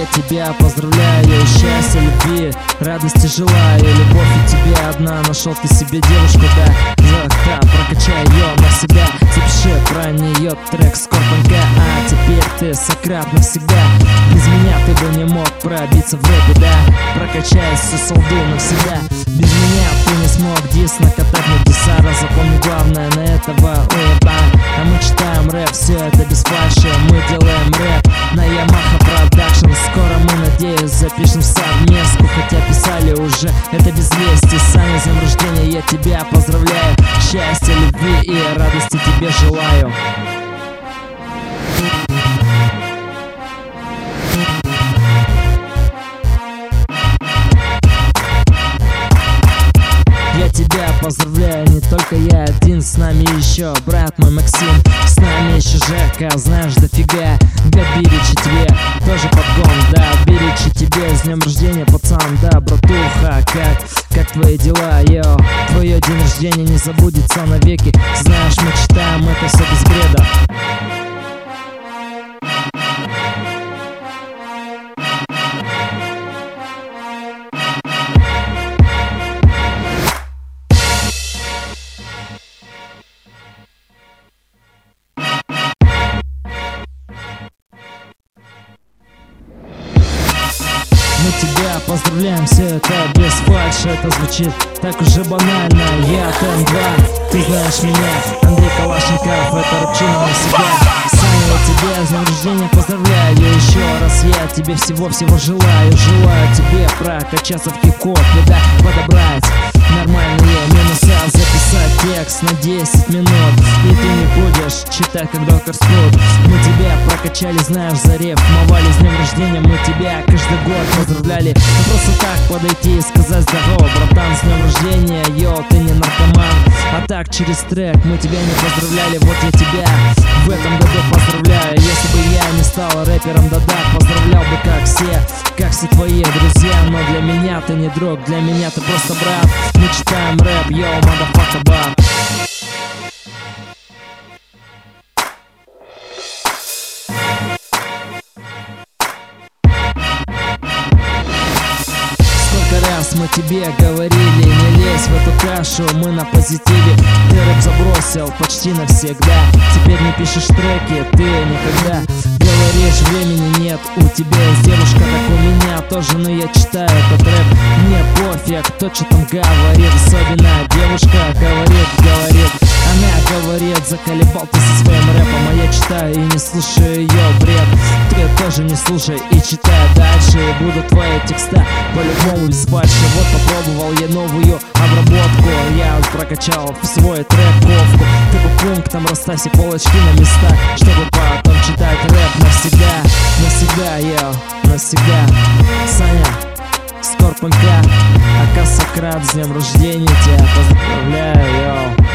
тебя поздравляю. Счастья, любви, радости желаю. Любовь у тебя одна, нашел ты себе девушку, да. Прокачай ее на себя. Запиши про нее трек Скорпенька. А теперь ты Сократ навсегда. Без меня ты бы не мог пробиться в рэпе, да. Прокачай всю солду навсегда. Без меня ты не смог дис накатать на дисара. Запомни главное, на этого уеба. А мы читаем рэп, все это без фальши. Мы делаем рэп на Yamaha Production. Скоро мы, надеюсь, запишем совместку. Хотя писали уже, это без вести. Саня, с днем рождения, я тебя поздравляю. Счастья, любви и радости тебе желаю. Я тебя поздравляю, не только я один, с нами еще брат мой Максим, с нами еще Жека, знаешь, дофига. Габиричи тебе тоже подгон, да, Беричи тебе с днем рождения, пацан, да, братуха, как твои дела, йо? Твое день рождения не забудется навеки, знаешь, мы читаем это все без бреда. Мы тебя поздравляем, все это без фальши. Это звучит так уже банально. Я ТМ2, ты знаешь меня. Андрей Калашников, это рыбчина на себя. Саня, я тебя с днем рождения поздравляю. Еще раз я тебе всего-всего желаю. Желаю тебе прокачаться в хип-хопе, да, подобрать нормальные минусы, записать текст на 10 минут. И ты не будешь читать, как доктор Спрут. Мы тебя прокачали, знаешь, зарифмовали. С днем рождения мы тебя каждый год поздравляли. Ну просто так подойти и сказать здорово, братан, с днем рождения, йо, ты не наркоман. А так через трек мы тебя не поздравляли. Вот я тебя в этом году поздравляю. Если бы я не стал рэпером, да-да, поздравлял бы как все твои друзья. Но для меня ты не друг, для меня ты просто брат. Мы читаем рэп, йоу, motherfucker, бар. Раз мы тебе говорили, не лезь в эту кашу, мы на позитиве. Ты рэп забросил почти навсегда. Теперь не пишешь треки, ты никогда. Говоришь, времени нет, у тебя есть девушка, как у меня тоже. Но я читаю этот рэп, мне пофиг, кто что там говорит. Особенно девушка говорит. Она говорит, заколебал ты со своим рэпом. А я читаю и не слушаю ее бред. Ты тоже не слушай и читай дальше. И будут твои текста по-любому без фальши. Вот попробовал я новую обработку. Я прокачал в свой трек-ковку. Ты по пунктам расставь все полочки на места, чтобы потом читать рэп навсегда. Навсегда, йо, навсегда. Саня, Скорпенька, АК Сократ, с днем рождения тебя поздравляю, йо.